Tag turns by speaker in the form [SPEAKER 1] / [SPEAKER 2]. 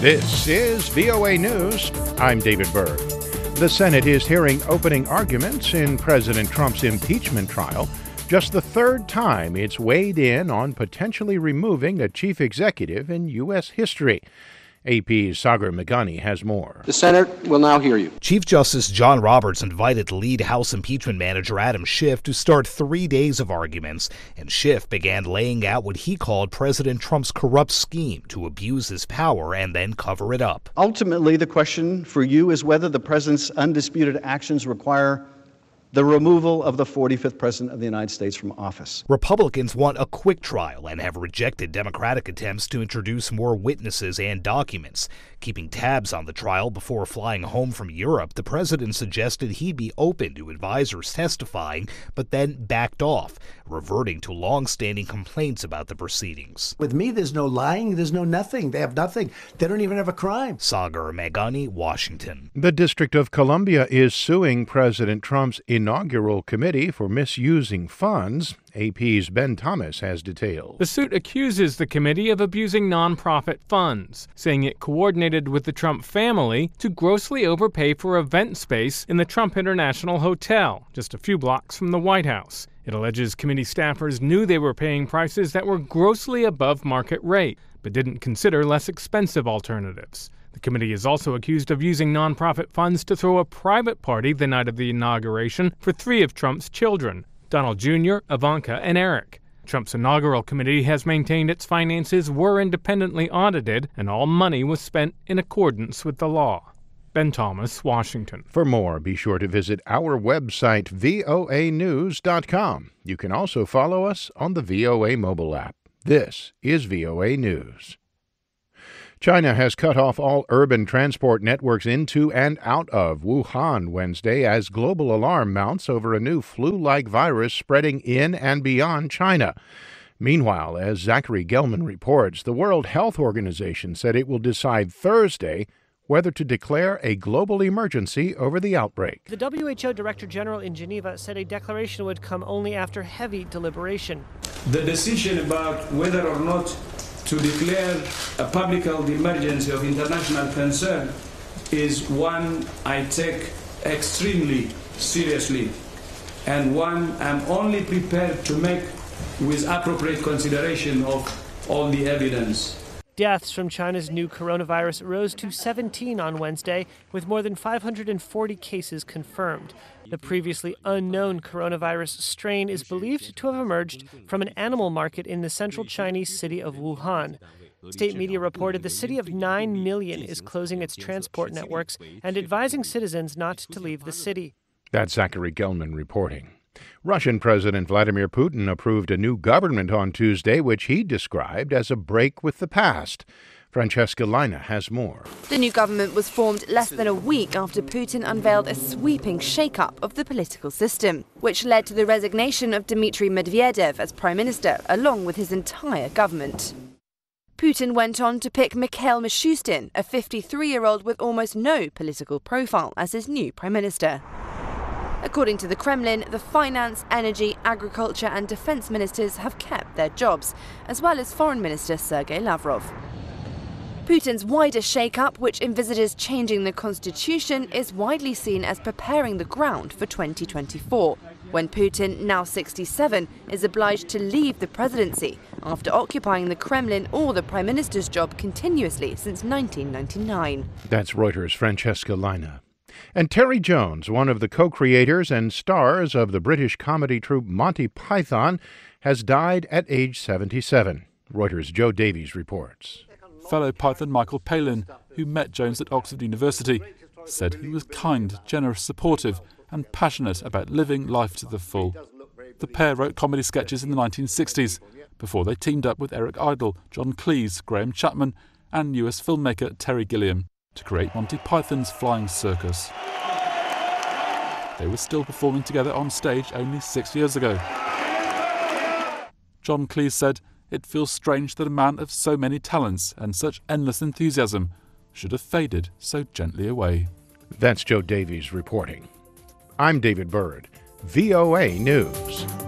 [SPEAKER 1] This is VOA News. I'm David Byrd. The Senate is hearing opening arguments in President Trump's impeachment trial, just the third time it's weighed in on potentially removing a chief executive in U.S. history. AP's Sagar Meghani has more.
[SPEAKER 2] The Senate will now hear you.
[SPEAKER 3] Chief Justice John Roberts invited lead House impeachment manager Adam Schiff to start 3 days of arguments, and Schiff began laying out what he called President Trump's corrupt scheme to abuse his power and then cover it up.
[SPEAKER 4] Ultimately, the question for you is whether the president's undisputed actions require the removal of the 45th president of the United States from office.
[SPEAKER 3] Republicans want a quick trial and have rejected Democratic attempts to introduce more witnesses and documents. Keeping tabs on the trial before flying home from Europe, the president suggested he'd be open to advisors testifying, but then backed off, reverting to long-standing complaints about the proceedings.
[SPEAKER 5] With me, there's no lying, there's no nothing. They have nothing. They don't even have a crime.
[SPEAKER 3] Sagar Meghani, Washington.
[SPEAKER 1] The District of Columbia is suing President Trump's inaugural committee for misusing funds. AP's Ben Thomas has details.
[SPEAKER 6] The suit accuses the committee of abusing nonprofit funds, saying it coordinated with the Trump family to grossly overpay for event space in the Trump International Hotel, just a few blocks from the White House. It alleges committee staffers knew they were paying prices that were grossly above market rate, but didn't consider less expensive alternatives. The committee is also accused of using nonprofit funds to throw a private party the night of the inauguration for 3 of Trump's children, Donald Jr., Ivanka, and Eric. Trump's inaugural committee has maintained its finances were independently audited and all money was spent in accordance with the law. Ben Thomas, Washington.
[SPEAKER 1] For more, be sure to visit our website, voanews.com. You can also follow us on the VOA mobile app. This is VOA News. China has cut off all urban transport networks into and out of Wuhan Wednesday as global alarm mounts over a new flu-like virus spreading in and beyond China. Meanwhile, as Zachary Gelman reports, the World Health Organization said it will decide Thursday whether to declare a global emergency over the outbreak.
[SPEAKER 7] The WHO Director General in Geneva said a declaration would come only after heavy deliberation.
[SPEAKER 8] The decision about whether or not to declare a public health emergency of international concern is one I take extremely seriously and one I'm only prepared to make with appropriate consideration of all the evidence.
[SPEAKER 7] Deaths from China's new coronavirus rose to 17 on Wednesday, with more than 540 cases confirmed. The previously unknown coronavirus strain is believed to have emerged from an animal market in the central Chinese city of Wuhan. State media reported the city of 9 million is closing its transport networks and advising citizens not to leave the city.
[SPEAKER 1] That's Zachary Gelman reporting. Russian President Vladimir Putin approved a new government on Tuesday, which he described as a break with the past. Francesca Lina has more.
[SPEAKER 9] The new government was formed less than a week after Putin unveiled a sweeping shake-up of the political system, which led to the resignation of Dmitry Medvedev as prime minister, along with his entire government. Putin went on to pick Mikhail Mishustin, a 53-year-old with almost no political profile, as his new prime minister. According to the Kremlin, the finance, energy, agriculture and defense ministers have kept their jobs, as well as Foreign Minister Sergei Lavrov. Putin's wider shake-up, which envisages changing the constitution, is widely seen as preparing the ground for 2024, when Putin, now 67, is obliged to leave the presidency after occupying the Kremlin or the prime minister's job continuously since 1999.
[SPEAKER 1] That's Reuters' Francesca Lina. And Terry Jones, one of the co-creators and stars of the British comedy troupe Monty Python, has died at age 77. Reuters' Joe Davies reports.
[SPEAKER 10] Fellow Python Michael Palin, who met Jones at Oxford University, said he was kind, generous, supportive and passionate about living life to the full. The pair wrote comedy sketches in the 1960s, before they teamed up with Eric Idle, John Cleese, Graham Chapman and US filmmaker Terry Gilliam to create Monty Python's Flying Circus. They were still performing together on stage only 6 years ago. John Cleese said, "It feels strange that a man of so many talents and such endless enthusiasm should have faded so gently away."
[SPEAKER 1] That's Joe Davies reporting. I'm David Byrd, VOA News.